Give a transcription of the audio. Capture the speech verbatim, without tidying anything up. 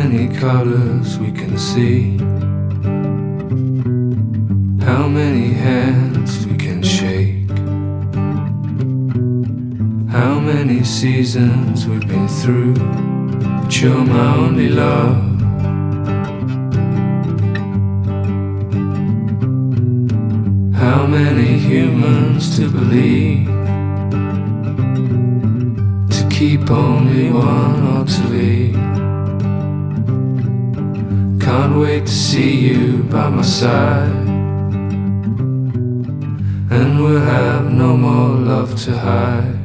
many colors we can see, how many hands we can shake, how many seasons we've been through, but you're my only love. How many humans to believe, to keep only one or to leave. Can't wait to see you by my side, and we'll have no more love to hide.